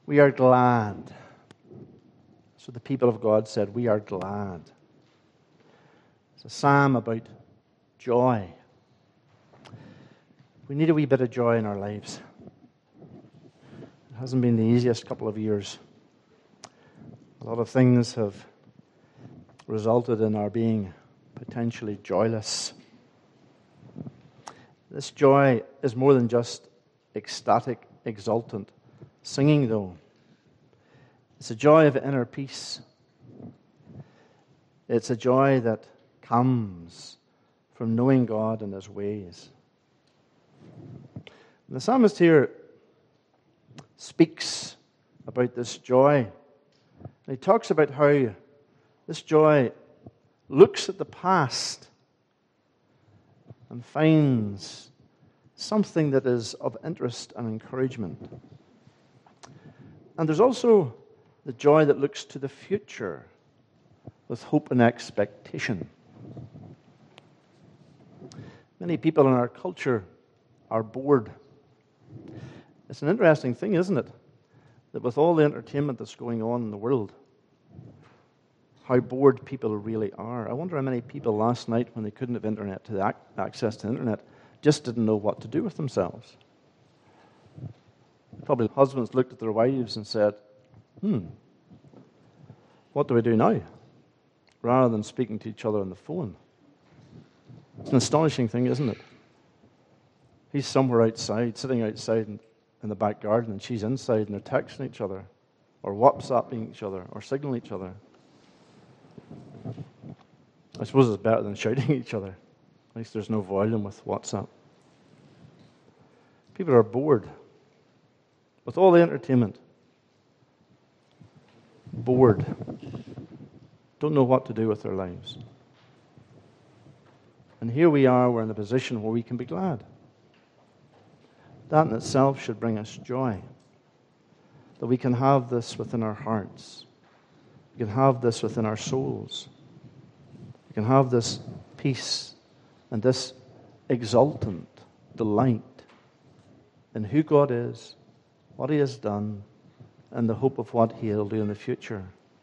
We are glad. So the people of God said, we are glad. It's a psalm about joy. We need a wee bit of joy in our lives. It hasn't been the easiest couple of years. A lot of things have resulted in our being potentially joyless. This joy is more than just ecstatic, exultant singing, though. It's a joy of inner peace. It's a joy that comes from knowing God and His ways. And the psalmist here speaks about this joy. And he talks about how this joy looks at the past and finds something that is of interest and encouragement. And there's also the joy that looks to the future with hope and expectation. Many people in our culture are bored. It's an interesting thing, isn't it? That with all the entertainment that's going on in the world, how bored people really are. I wonder how many people last night, when they couldn't have internet to access to the internet, just didn't know what to do with themselves. Probably husbands looked at their wives and said, what do we do now? Rather than speaking to each other on the phone. It's an astonishing thing, isn't it? He's somewhere outside, sitting outside in the back garden, and she's inside, and they're texting each other, or WhatsApping each other, or signaling each other. I suppose it's better than shouting at each other. At least there's no volume with WhatsApp. People are bored. With all the entertainment. Bored. Don't know what to do with their lives. And here we are, we're in a position where we can be glad. That in itself should bring us joy. That we can have this within our hearts. We can have this within our souls. We can have this peace and this exultant delight in who God is, what He has done, and the hope of what He'll do in the future.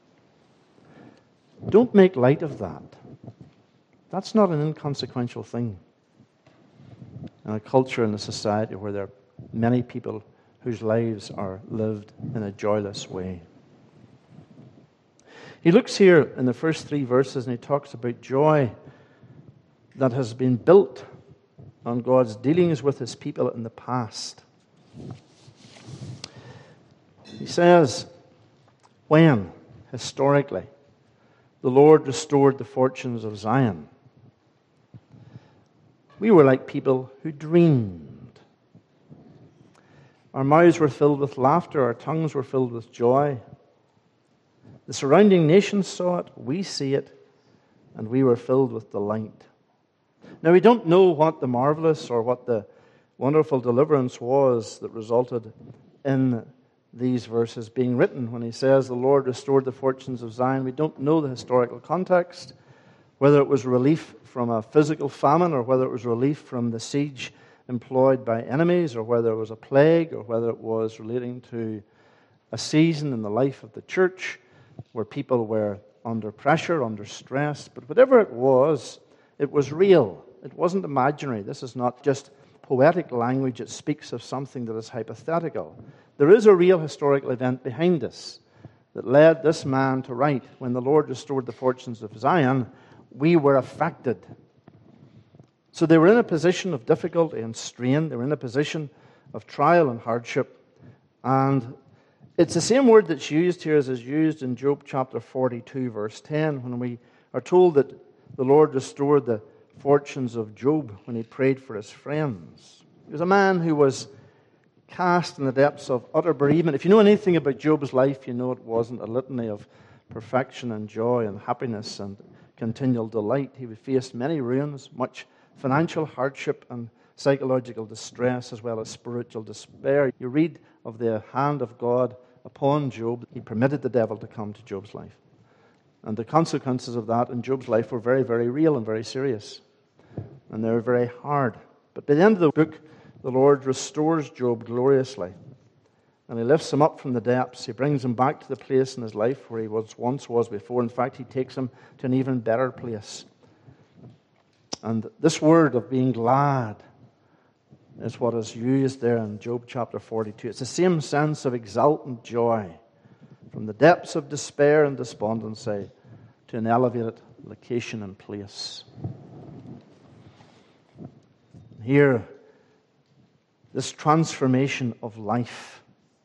Don't make light of that. That's not an inconsequential thing. In a culture and a society where there are many people whose lives are lived in a joyless way. He looks here in the first 3 verses and he talks about joy that has been built on God's dealings with His people in the past. He says, when, historically, the Lord restored the fortunes of Zion, we were like people who dreamed. Our mouths were filled with laughter, our tongues were filled with joy. The surrounding nations saw it, we see it, and we were filled with delight. Now, we don't know what the marvelous or what the wonderful deliverance was that resulted in these verses being written. When he says the Lord restored the fortunes of Zion, we don't know the historical context, whether it was relief from a physical famine or whether it was relief from the siege employed by enemies or whether it was a plague or whether it was relating to a season in the life of the church where people were under pressure, under stress. But whatever it was real. It wasn't imaginary. This is not just poetic language. It speaks of something that is hypothetical. There is a real historical event behind this that led this man to write, when the Lord restored the fortunes of Zion, we were affected. So they were in a position of difficulty and strain. They were in a position of trial and hardship. And it's the same word that's used here as is used in Job chapter 42, verse 10, when we are told that the Lord restored the fortunes of Job when he prayed for his friends. He was a man who was cast in the depths of utter bereavement. If you know anything about Job's life, you know it wasn't a litany of perfection and joy and happiness and continual delight. He faced many ruins, much financial hardship and psychological distress, as well as spiritual despair. You read of the hand of God upon Job. He permitted the devil to come to Job's life. And the consequences of that in Job's life were very, very real and very serious. And they were very hard. But by the end of the book, the Lord restores Job gloriously. and he lifts him up from the depths. He brings him back to the place in his life where he once was before. In fact, he takes him to an even better place. And this word of being glad is what is used there in Job chapter 42. It's the same sense of exultant joy from the depths of despair and despondency to an elevated location and place. Here, this transformation of life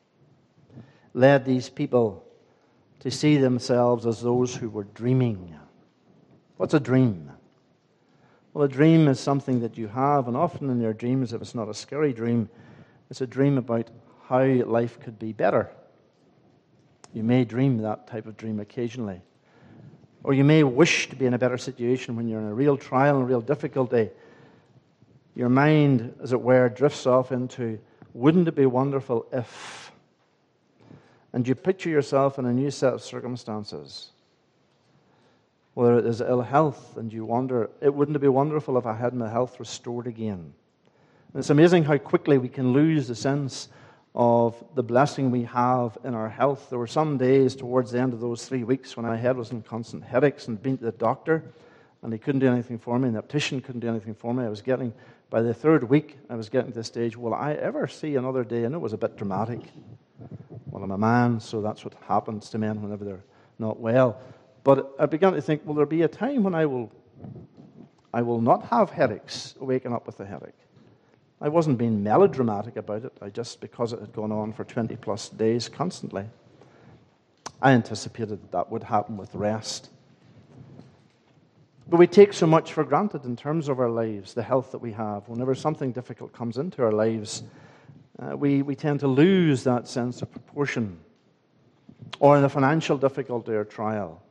led these people to see themselves as those who were dreaming. What's a dream? Well, a dream is something that you have, and often in your dreams, if it's not a scary dream, it's a dream about how life could be better. You may dream that type of dream occasionally. Or you may wish to be in a better situation when you're in a real trial and real difficulty. Your mind, as it were, drifts off into, wouldn't it be wonderful if? And you picture yourself in a new set of circumstances. Whether it is ill health, and you wonder, wouldn't it be wonderful if I had my health restored again? And it's amazing how quickly we can lose the sense of the blessing we have in our health. There were some days towards the end of those 3 weeks when my head was in constant headaches and been to the doctor, and he couldn't do anything for me, and the optician couldn't do anything for me. By the third week, I was getting to the stage, will I ever see another day? And it was a bit dramatic. Well, I'm a man, so that's what happens to men whenever they're not well. But I began to think, will there be a time when I will not have headaches, waking up with a headache? I wasn't being melodramatic about it. Because it had gone on for 20 plus days constantly. I anticipated that would happen with rest. But we take so much for granted in terms of our lives, the health that we have. Whenever something difficult comes into our lives, we tend to lose that sense of proportion. Or in a financial difficulty or trial,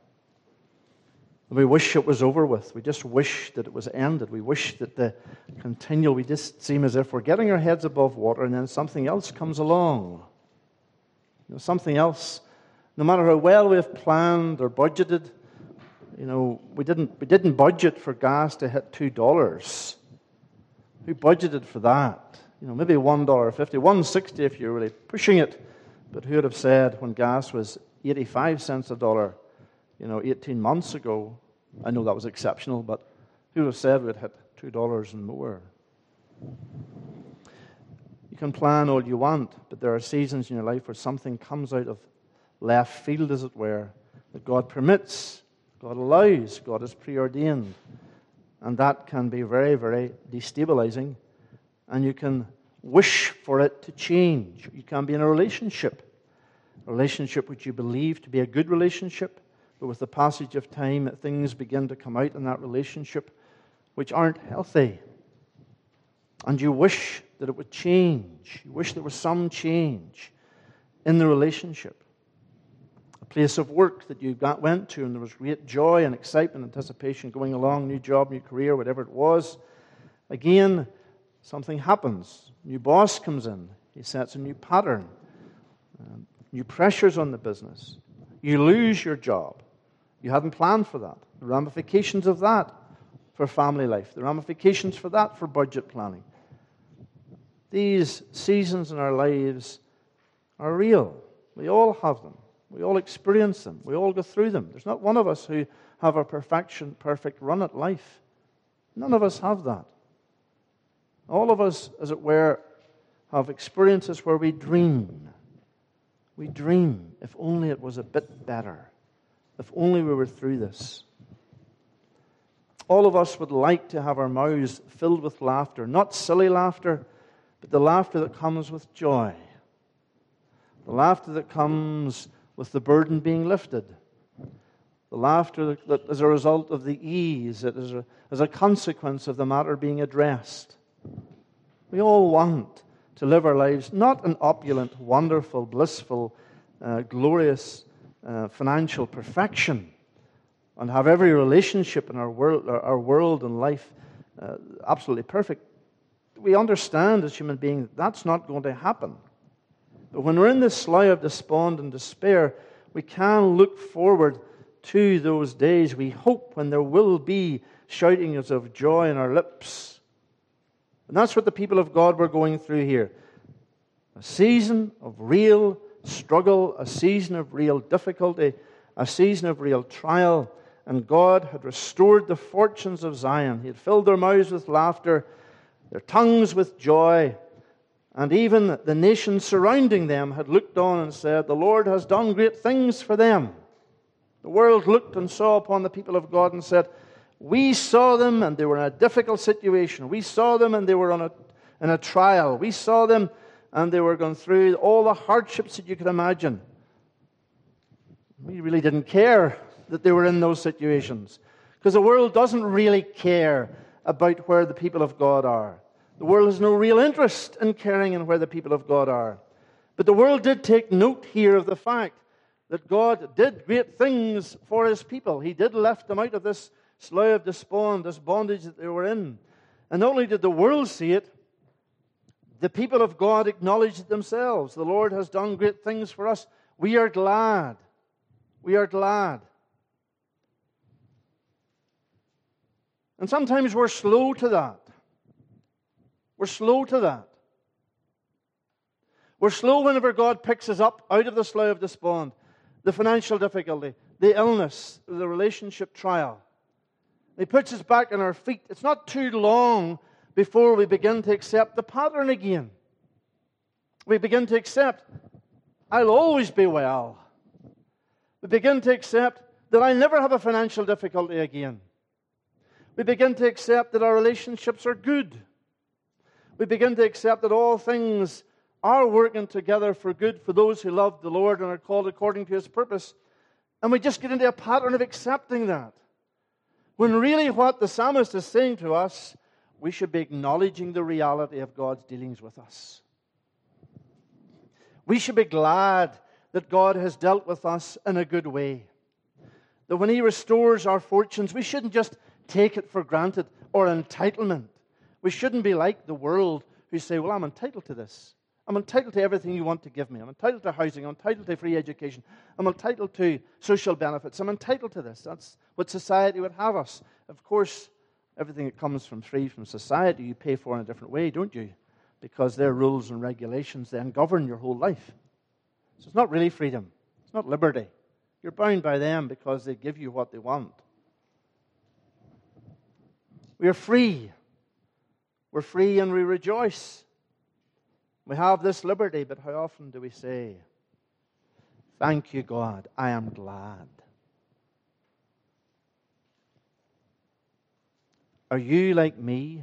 we wish it was over with. We just wish that it was ended. We wish that we just seem as if we're getting our heads above water, and then something else comes along. Something else. No matter how well we've planned or budgeted, we didn't budget for gas to hit $2. Who budgeted for that? Maybe $1.50, $1.60 if you're really pushing it. But who would have said when gas was 85 cents a dollar, 18 months ago? I know that was exceptional, but who would have said we'd hit $2 and more? You can plan all you want, but there are seasons in your life where something comes out of left field, as it were, that God permits, God allows, God has preordained. And that can be very, very destabilizing. And you can wish for it to change. You can be in a relationship which you believe to be a good relationship, but with the passage of time, things begin to come out in that relationship which aren't healthy. And you wish that it would change. You wish there was some change in the relationship. A place of work that you went to and there was great joy and excitement, anticipation going along, new job, new career, whatever it was. Again, something happens. New boss comes in. He sets a new pattern. New pressures on the business. You lose your job. You hadn't planned for that. The ramifications of that for family life. The ramifications for that for budget planning. These seasons in our lives are real. We all have them. We all experience them. We all go through them. There's not one of us who have a perfect run at life. None of us have that. All of us, as it were, have experiences where we dream. We dream, if only it was a bit better. If only we were through this. All of us would like to have our mouths filled with laughter. Not silly laughter, but the laughter that comes with joy. The laughter that comes with the burden being lifted. The laughter that is a result of the ease, that is as a consequence of the matter being addressed. We all want to live our lives not in opulent, wonderful, blissful, glorious financial perfection, and have every relationship in our world and life absolutely perfect. We understand as human beings that's not going to happen. But when we're in this slough of despond and despair, we can look forward to those days, we hope, when there will be shoutings of joy in our lips. And that's what the people of God were going through here. A season of real struggle, a season of real difficulty, a season of real trial. And God had restored the fortunes of Zion. He had filled their mouths with laughter, their tongues with joy. And even the nations surrounding them had looked on and said, the Lord has done great things for them. The world looked and saw upon the people of God and said, we saw them and they were in a difficult situation. We saw them and they were in a trial. We saw them and they were going through all the hardships that you could imagine. We really didn't care that they were in those situations, because the world doesn't really care about where the people of God are. The world has no real interest in caring in where the people of God are. But the world did take note here of the fact that God did great things for His people. He did lift them out of this slough of despond, this bondage that they were in. And not only did the world see it, the people of God acknowledged it themselves. The Lord has done great things for us. We are glad. We are glad. And sometimes we're slow to that. We're slow to that. We're slow whenever God picks us up out of the slough of despond, the financial difficulty, the illness, the relationship trial. He puts us back on our feet. It's not too long before we begin to accept the pattern again. We begin to accept, I'll always be well. We begin to accept that I'll never have a financial difficulty again. We begin to accept that our relationships are good. We begin to accept that all things are working together for good for those who love the Lord and are called according to His purpose. And we just get into a pattern of accepting that. When really what the psalmist is saying to us, we should be acknowledging the reality of God's dealings with us. We should be glad that God has dealt with us in a good way. That when He restores our fortunes, we shouldn't just take it for granted or entitlement. We shouldn't be like the world who say, well, I'm entitled to this. I'm entitled to everything you want to give me. I'm entitled to housing. I'm entitled to free education. I'm entitled to social benefits. I'm entitled to this. That's what society would have us. Of course, everything that comes from society, you pay for in a different way, don't you? Because their rules and regulations then govern your whole life. So it's not really freedom. It's not liberty. You're bound by them because they give you what they want. We are free. We're free and we rejoice. We have this liberty, but how often do we say, thank you, God, I am glad. Are you like me?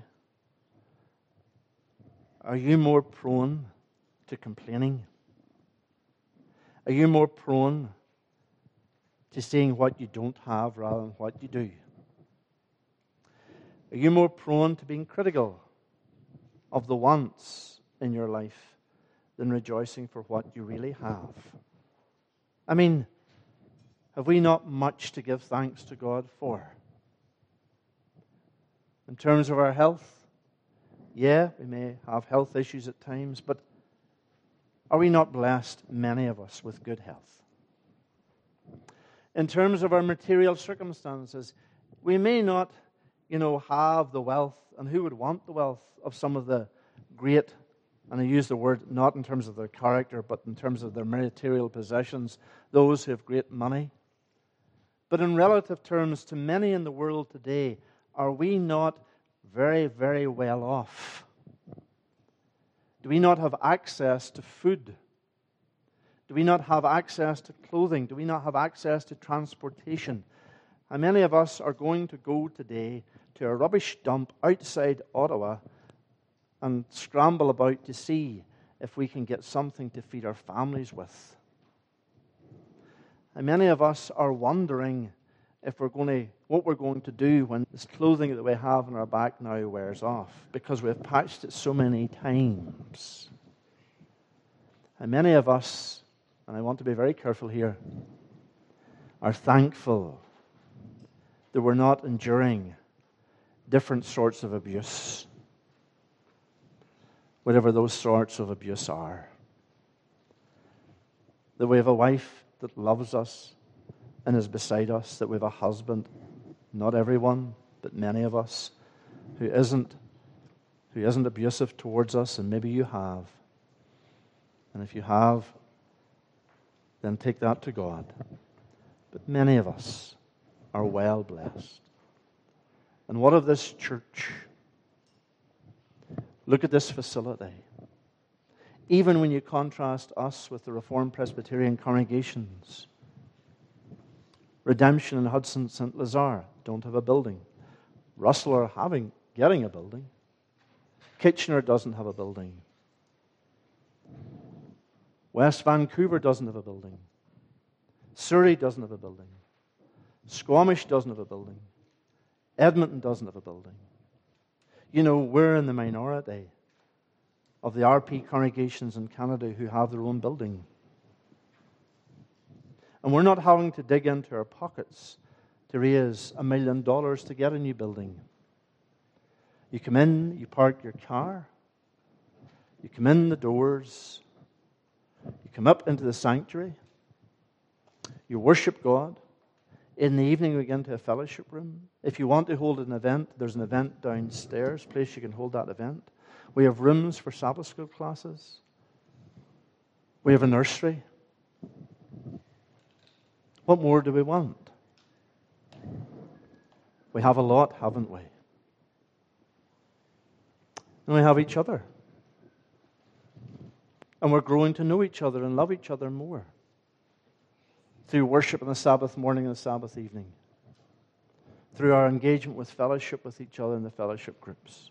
Are you more prone to complaining? Are you more prone to seeing what you don't have rather than what you do? Are you more prone to being critical of the wants in your life than rejoicing for what you really have? I mean, have we not much to give thanks to God for? In terms of our health, yeah, we may have health issues at times, but are we not blessed, many of us, with good health? In terms of our material circumstances, we may not, have the wealth, and who would want the wealth of some of the great, and I use the word not in terms of their character, but in terms of their material possessions, those who have great money. But in relative terms to many in the world today, are we not very, very well off? Do we not have access to food? Do we not have access to clothing? Do we not have access to transportation? How many of us are going to go today to a rubbish dump outside Ottawa and scramble about to see if we can get something to feed our families with? How many of us are wondering if what we're going to do when this clothing that we have on our back now wears off, because we've patched it so many times? How many of us, and I want to be very careful here, are thankful that we're not enduring different sorts of abuse, whatever those sorts of abuse are? That we have a wife that loves us and is beside us, that we have a husband, not everyone, but many of us, who isn't abusive towards us, and maybe you have. And if you have, then take that to God. But many of us are well blessed. And what of this church? Look at this facility. Even when you contrast us with the Reformed Presbyterian congregations, Redemption and Hudson St. Lazare don't have a building. Russell are getting a building. Kitchener doesn't have a building. West Vancouver doesn't have a building. Surrey doesn't have a building. Squamish doesn't have a building. Edmonton doesn't have a building. You know, we're in the minority of the RP congregations in Canada who have their own building. And we're not having to dig into our pockets to raise $1 million to get a new building. You come in, you park your car, you come in the doors, you come up into the sanctuary, you worship God. In the evening, we get into a fellowship room. If you want to hold an event, there's an event downstairs, place you can hold that event. We have rooms for Sabbath school classes. We have a nursery. What more do we want? We have a lot, haven't we? And we have each other. And we're growing to know each other and love each other more through worship on the Sabbath morning and the Sabbath evening, through our engagement with fellowship with each other in the fellowship groups.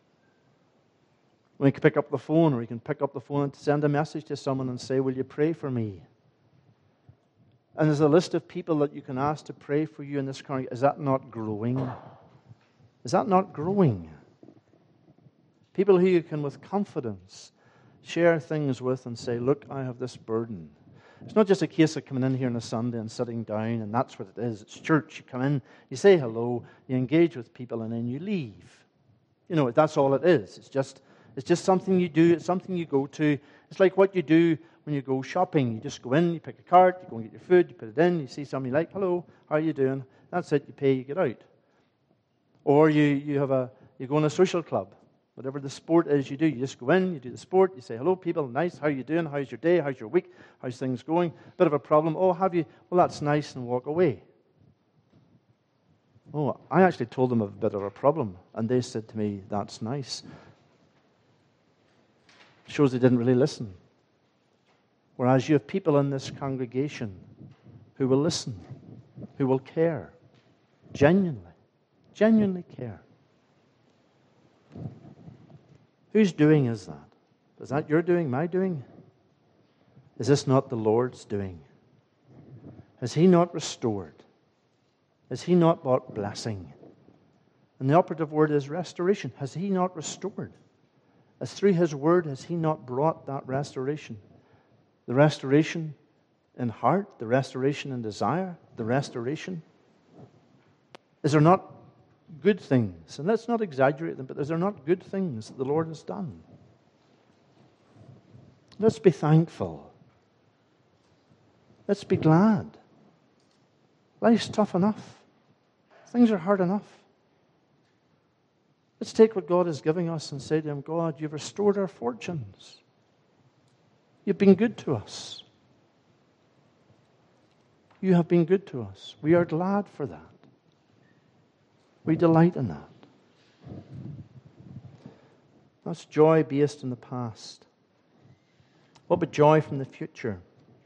We can pick up the phone, or you can pick up the phone and send a message to someone and say, will you pray for me? And there's a list of people that you can ask to pray for you in this congregation. Is that not growing? Is that not growing? People who you can, with confidence, share things with and say, look, I have this burden. It's not just a case of coming in here on a Sunday and sitting down, and that's what it is. It's church. You come in, you say hello, you engage with people, and then you leave. You know, that's all it is. It's just something you do. It's something you go to. It's like what you do when you go shopping. You just go in, you pick a cart, you go and get your food, you put it in, you see something you like, hello, how are you doing? That's it, you pay, you get out. Or you go on a social club. Whatever the sport is you do, you just go in, you do the sport, you say, hello people, nice, how are you doing? How's your day? How's your week? How's things going? Bit of a problem. Oh, have you? Well, that's nice, and walk away. Oh, I actually told them of a bit of a problem, and they said to me, that's nice. Shows they didn't really listen. Whereas you have people in this congregation who will listen, who will care, genuinely care. Whose doing is that? Is that your doing, my doing? Is this not the Lord's doing? Has He not restored? Has He not brought blessing? And the operative word is restoration. Has He not restored? As through His word, has He not brought that restoration? The restoration in heart, the restoration in desire, the restoration. Is there not good things? And let's not exaggerate them, but is there not good things that the Lord has done? Let's be thankful. Let's be glad. Life's tough enough. Things are hard enough. Let's take what God is giving us and say to Him, God, You've restored our fortunes. You've been good to us. You have been good to us. We are glad for that. We delight in that. That's joy based in the past. What about joy from the future?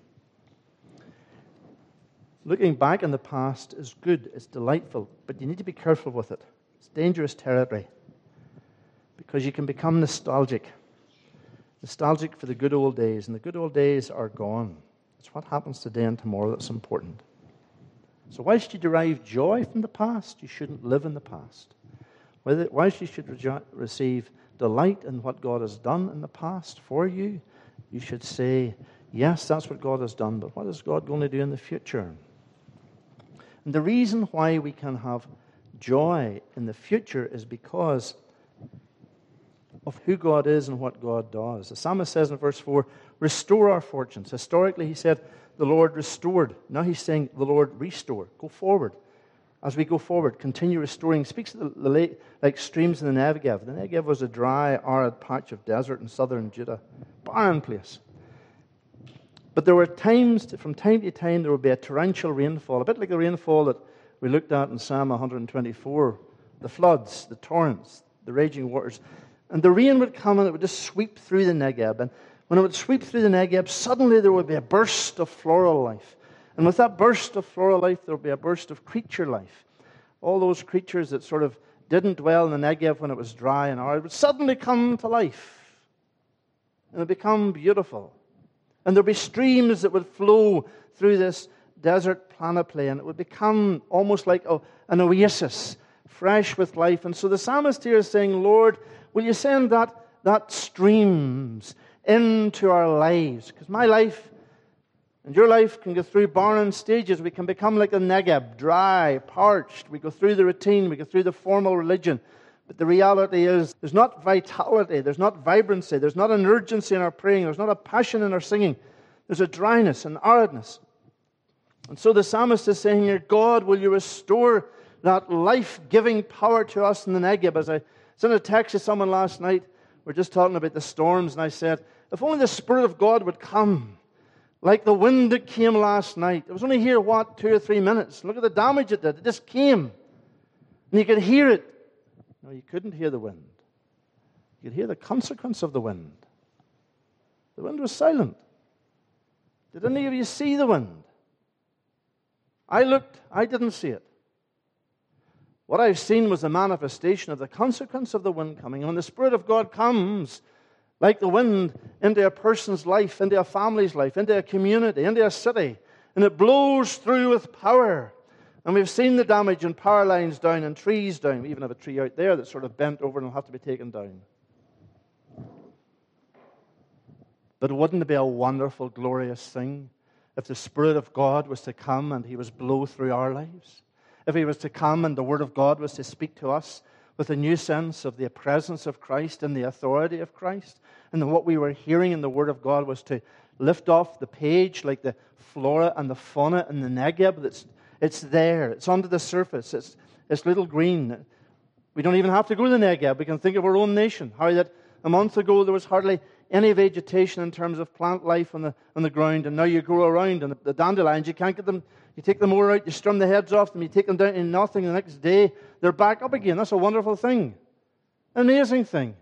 Looking back in the past is good, it's delightful, but you need to be careful with it. It's dangerous territory because you can become nostalgic for the good old days, and the good old days are gone. It's what happens today and tomorrow that's important. So whilst you derive joy from the past, you shouldn't live in the past. Whilst you should receive delight in what God has done in the past for you, you should say, yes, that's what God has done, but what is God going to do in the future? And the reason why we can have joy in the future is because of who God is and what God does. The psalmist says in verse 4, restore our fortunes. Historically, he said, the Lord restored. Now he's saying, the Lord restore. Go forward. As we go forward, continue restoring. He speaks of the lake like streams in the Negev. The Negev was a dry, arid patch of desert in southern Judah. Barren place. But there were times, from time to time, there would be a torrential rainfall, a bit like the rainfall that we looked at in Psalm 124, the floods, the torrents, the raging waters. And the rain would come and it would just sweep through the Negev. And when it would sweep through the Negev, suddenly there would be a burst of floral life. And with that burst of floral life, there would be a burst of creature life. All those creatures that sort of didn't dwell in the Negev when it was dry and arid would suddenly come to life. And it would become beautiful. And there would be streams that would flow through this desert panoply, and it would become almost like an oasis, fresh with life. And so the psalmist here is saying, Lord, will you send that streams into our lives? Because my life and your life can go through barren stages. We can become like the Negev, dry, parched. We go through the routine, we go through the formal religion. But the reality is, there's not vitality, there's not vibrancy, there's not an urgency in our praying, there's not a passion in our singing. There's a dryness and aridness. And so the psalmist is saying here, God, will you restore that life-giving power to us in the Negev? As I sent a text to someone last night, we're just talking about the storms, and I said, if only the Spirit of God would come, like the wind that came last night. It was only here, 2 or 3 minutes. Look at the damage it did. It just came. And you could hear it. No, you couldn't hear the wind. You could hear the consequence of the wind. The wind was silent. Did any of you see the wind? I looked, I didn't see it. What I've seen was the manifestation of the consequence of the wind coming. And when the Spirit of God comes, like the wind, into a person's life, into a family's life, into a community, into a city, and it blows through with power. And we've seen the damage in power lines down and trees down. We even have a tree out there that's sort of bent over and will have to be taken down. But wouldn't it be a wonderful, glorious thing if the Spirit of God was to come and He was blow through our lives? If He was to come and the Word of God was to speak to us with a new sense of the presence of Christ and the authority of Christ, and then what we were hearing in the Word of God was to lift off the page like the flora and the fauna in the Negev. It's there. It's under the surface. It's little green. We don't even have to go to the Negev. We can think of our own nation. How that a month ago there was hardly any vegetation in terms of plant life on the ground, and now you go around and the dandelions, you can't get them. You take them over out, you strum the heads off them, you take them down to nothing. The next day they're back up again. That's a wonderful thing, amazing thing.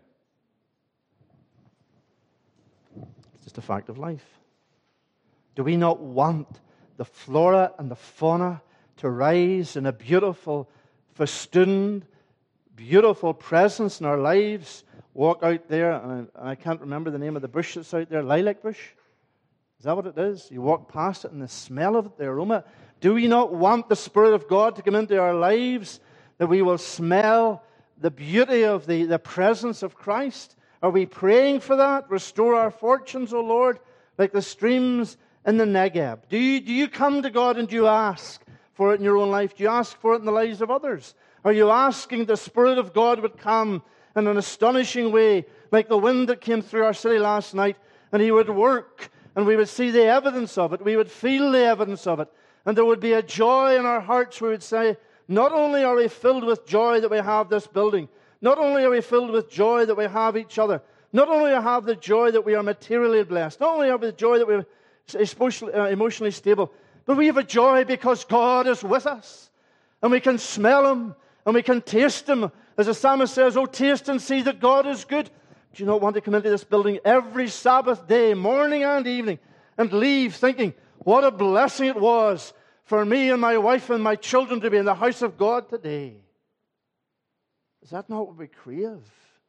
It's just a fact of life. Do we not want the flora and the fauna to rise in a beautiful, festooned, beautiful presence in our lives? Walk out there, and I can't remember the name of the bush that's out there, lilac bush. Is that what it is? You walk past it and the smell of it, the aroma. Do we not want the Spirit of God to come into our lives, that we will smell the beauty of the presence of Christ? Are we praying for that? Restore our fortunes, O Lord, like the streams in the Negev. Do you come to God and do you ask for it in your own life? Do you ask for it in the lives of others? Are you asking the Spirit of God would come in an astonishing way, like the wind that came through our city last night, and He would work, and we would see the evidence of it, we would feel the evidence of it, and there would be a joy in our hearts. We would say, not only are we filled with joy that we have this building, not only are we filled with joy that we have each other, not only have the joy that we are materially blessed, not only have we the joy that we're emotionally stable, but we have a joy because God is with us, and we can smell Him, and we can taste Him. As the psalmist says, oh, taste and see that God is good. Do you not want to come into this building every Sabbath day, morning and evening, and leave thinking, what a blessing it was for me and my wife and my children to be in the house of God today? Is that not what we crave?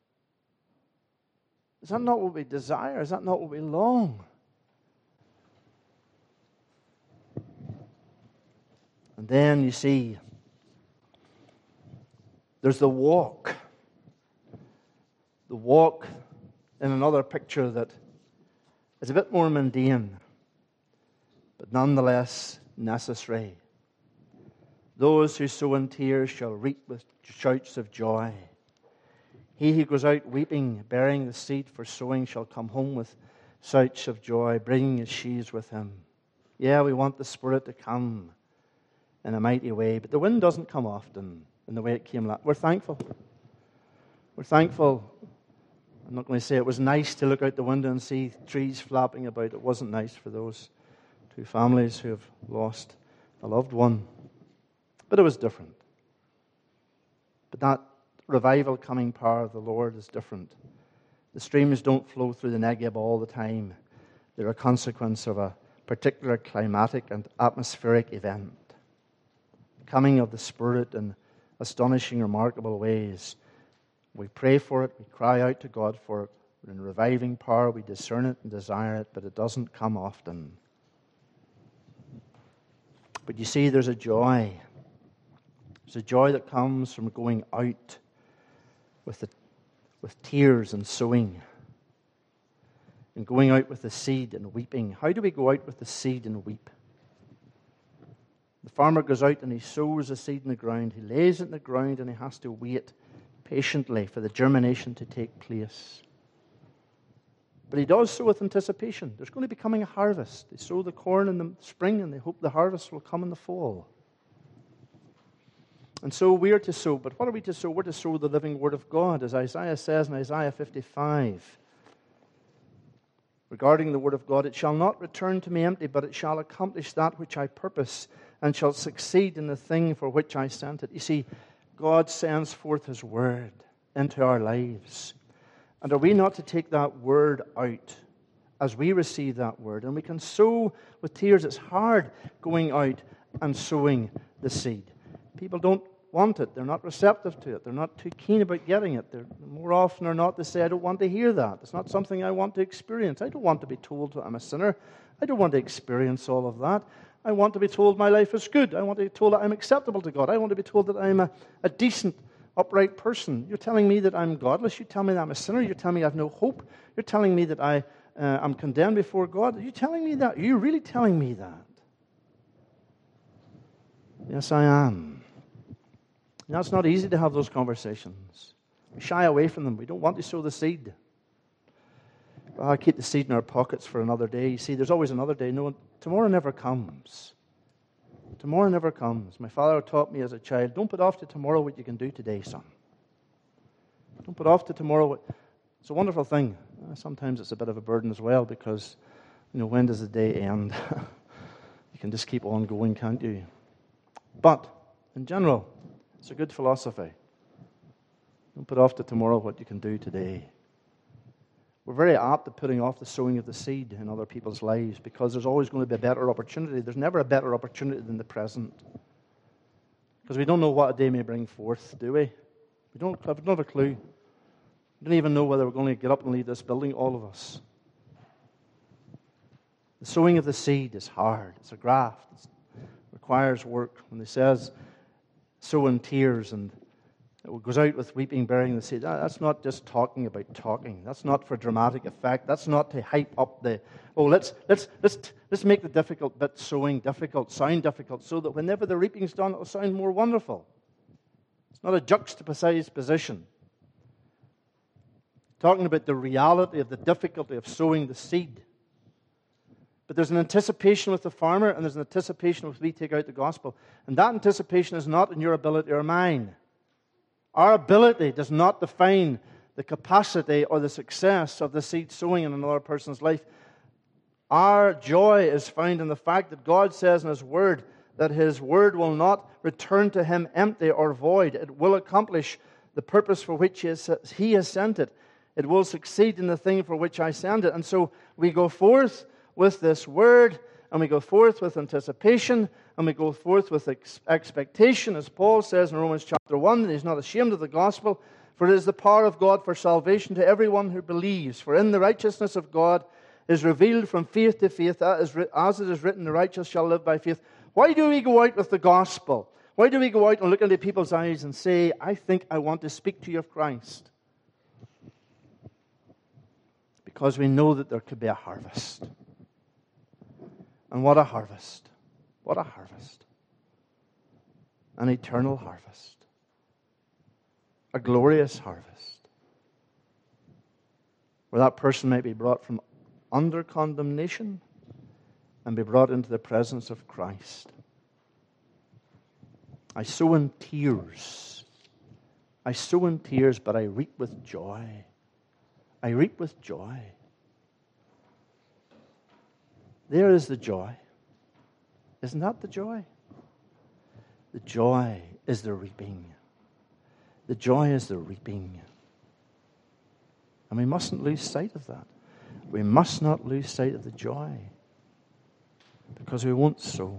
Is that not what we desire? Is that not what we long? And then you see, there's the walk. The walk in another picture that is a bit more mundane, but nonetheless necessary. Those who sow in tears shall reap with shouts of joy. He who goes out weeping, bearing the seed for sowing, shall come home with shouts of joy, bringing his sheaves with him. Yeah, we want the Spirit to come in a mighty way, but the wind doesn't come often in the way it came last. We're thankful. We're thankful. I'm not going to say it was nice to look out the window and see trees flapping about. It wasn't nice for those two families who have lost a loved one. But it was different. But that revival coming power of the Lord is different. The streams don't flow through the Negev all the time. They're a consequence of a particular climatic and atmospheric event. The coming of the Spirit in astonishing, remarkable ways. We pray for it, we cry out to God for it. In reviving power, we discern it and desire it, but it doesn't come often. But you see, there's a joy. There's a joy that comes from going out with tears and sowing, and going out with the seed and weeping. How do we go out with the seed and weep? The farmer goes out and he sows a seed in the ground. He lays it in the ground and he has to wait patiently for the germination to take place. But he does so with anticipation. There's going to be coming a harvest. They sow the corn in the spring and they hope the harvest will come in the fall. And so we are to sow. But what are we to sow? We're to sow the living Word of God, as Isaiah says in Isaiah 55. Regarding the Word of God, it shall not return to me empty, but it shall accomplish that which I purpose, and shall succeed in the thing for which I sent it. You see, God sends forth His Word into our lives. And are we not to take that Word out as we receive that Word? And we can sow with tears. It's hard going out and sowing the seed. People don't want it. They're not receptive to it. They're not too keen about getting it. More often or not, they say, I don't want to hear that. It's not something I want to experience. I don't want to be told that I'm a sinner. I don't want to experience all of that. I want to be told my life is good. I want to be told that I'm acceptable to God. I want to be told that I'm a decent, upright person. You're telling me that I'm godless. You tell me that I'm a sinner. You're telling me I have no hope. You're telling me that I'm condemned before God. Are you telling me that? Are you really telling me that? Yes, I am. Now, it's not easy to have those conversations. We shy away from them. We don't want to sow the seed. Well, I keep the seed in our pockets for another day. You see, there's always another day. No, tomorrow never comes. Tomorrow never comes. My father taught me as a child, don't put off to tomorrow what you can do today, son. Don't put off to tomorrow. It's a wonderful thing. Sometimes it's a bit of a burden as well because, when does the day end? You can just keep on going, can't you? But, in general, it's a good philosophy. Don't put off to tomorrow what you can do today. We're very apt at putting off the sowing of the seed in other people's lives because there's always going to be a better opportunity. There's never a better opportunity than the present. Because we don't know what a day may bring forth, do we? We don't have a clue. We don't even know whether we're going to get up and leave this building, all of us. The sowing of the seed is hard. It's a graft. It requires work. When it says sow in tears and it goes out with weeping, bearing the seed. That's not just talking about talking. That's not for dramatic effect. That's not to hype up let's make the difficult bit sowing difficult, sound difficult, so that whenever the reaping's done, it'll sound more wonderful. It's not a juxtaposed position. Talking about the reality of the difficulty of sowing the seed. But there's an anticipation with the farmer, and there's an anticipation with we take out the gospel. And that anticipation is not in your ability or mine. Our ability does not define the capacity or the success of the seed sowing in another person's life. Our joy is found in the fact that God says in His Word that His Word will not return to Him empty or void. It will accomplish the purpose for which He has sent it. It will succeed in the thing for which I send it. And so we go forth with this Word, and we go forth with anticipation, and we go forth with expectation, as Paul says in Romans chapter 1, that he's not ashamed of the gospel, for it is the power of God for salvation to everyone who believes. For in the righteousness of God is revealed from faith to faith, as it is written, the righteous shall live by faith. Why do we go out with the gospel? Why do we go out and look into people's eyes and say, I think I want to speak to you of Christ? Because we know that there could be a harvest. And what a harvest. What a harvest. An eternal harvest. A glorious harvest. Where that person might be brought from under condemnation and be brought into the presence of Christ. I sow in tears. I sow in tears, but I reap with joy. I reap with joy. There is the joy. Isn't that the joy? The joy is the reaping. The joy is the reaping. And we mustn't lose sight of that. We must not lose sight of the joy, because we won't sow.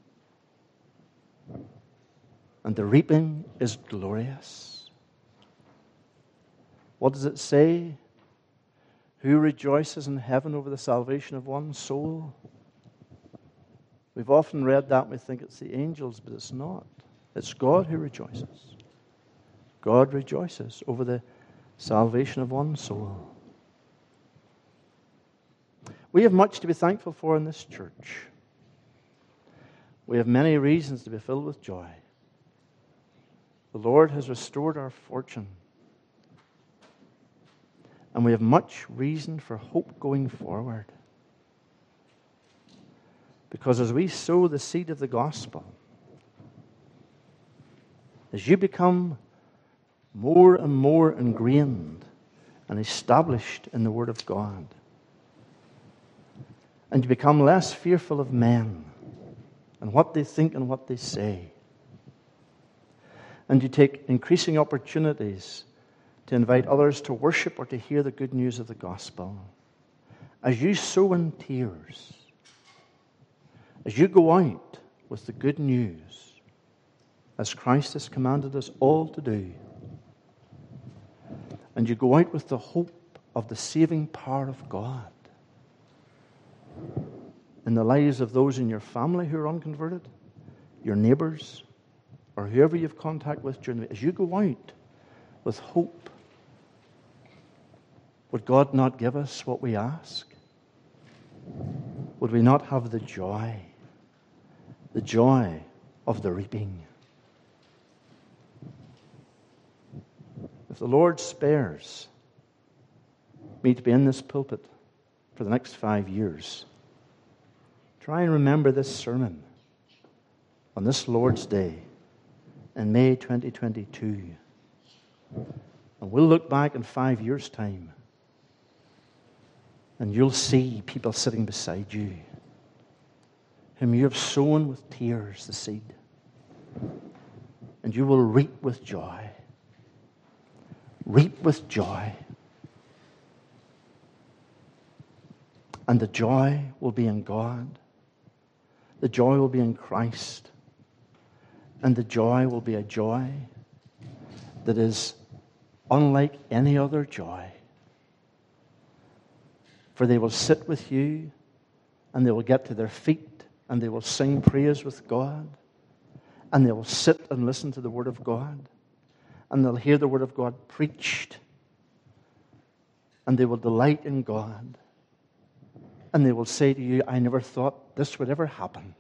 And the reaping is glorious. What does it say? Who rejoices in heaven over the salvation of one soul? We've often read that and we think it's the angels, but it's not. It's God who rejoices. God rejoices over the salvation of one soul. We have much to be thankful for in this church. We have many reasons to be filled with joy. The Lord has restored our fortune. And we have much reason for hope going forward. Because as we sow the seed of the gospel, as you become more and more ingrained and established in the Word of God, and you become less fearful of men and what they think and what they say, and you take increasing opportunities to invite others to worship or to hear the good news of the gospel, as you sow in tears, as you go out with the good news, as Christ has commanded us all to do, and you go out with the hope of the saving power of God in the lives of those in your family who are unconverted, your neighbors, or whoever you've contact with during the week, as you go out with hope, would God not give us what we ask? Would we not have the joy of the reaping? If the Lord spares me to be in this pulpit for the next 5 years, try and remember this sermon on this Lord's Day in May 2022. And we'll look back in 5 years' time, and you'll see people sitting beside you whom you have sown with tears the seed, and you will reap with joy. Reap with joy. And the joy will be in God. The joy will be in Christ. And the joy will be a joy that is unlike any other joy. For they will sit with you, and they will get to their feet, and they will sing praise with God, and they will sit and listen to the Word of God, and they'll hear the Word of God preached, and they will delight in God, and they will say to you, I never thought this would ever happen.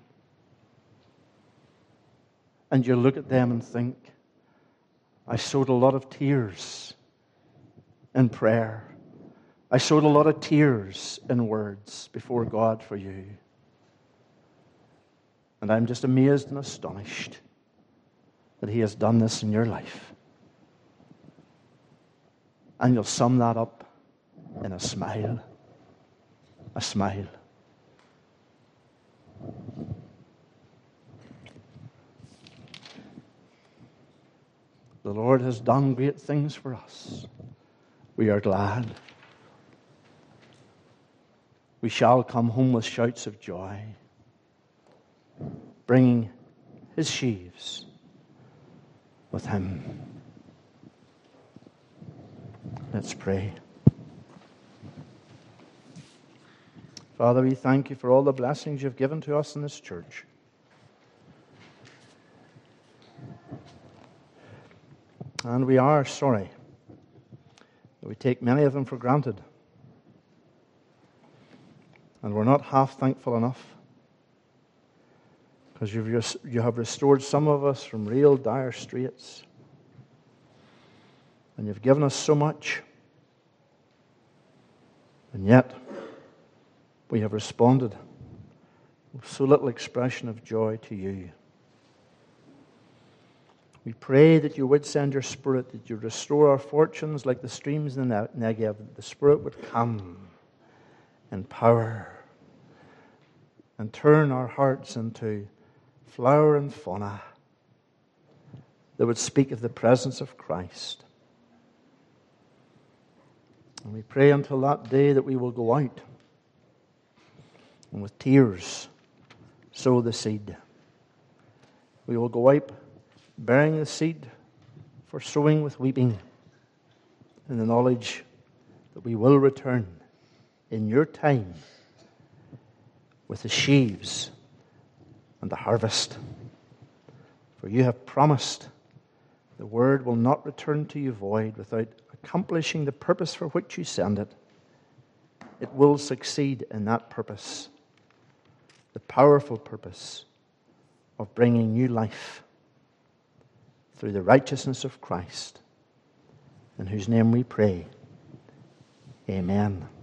And you'll look at them and think, I sowed a lot of tears in prayer. I sowed a lot of tears in words before God for you. And I'm just amazed and astonished that He has done this in your life. And you'll sum that up in a smile. A smile. The Lord has done great things for us. We are glad. We shall come home with shouts of joy, bringing His sheaves with Him. Let's pray. Father, we thank You for all the blessings You've given to us in this church. And we are sorry that we take many of them for granted. And we're not half thankful enough, because You have restored some of us from real dire straits. And You've given us so much. And yet, we have responded with so little expression of joy to You. We pray that you would send your Spirit, that you restore our fortunes like the streams in the Negev, that the Spirit would come in power and turn our hearts into flower and fauna that would speak of the presence of Christ. And we pray until that day that we will go out and with tears sow the seed. We will go out bearing the seed for sowing with weeping, in the knowledge that we will return in your time with the sheaves and the harvest. For you have promised the word will not return to you void without accomplishing the purpose for which you send it. It will succeed in that purpose, the powerful purpose of bringing new life through the righteousness of Christ, in whose name we pray. Amen.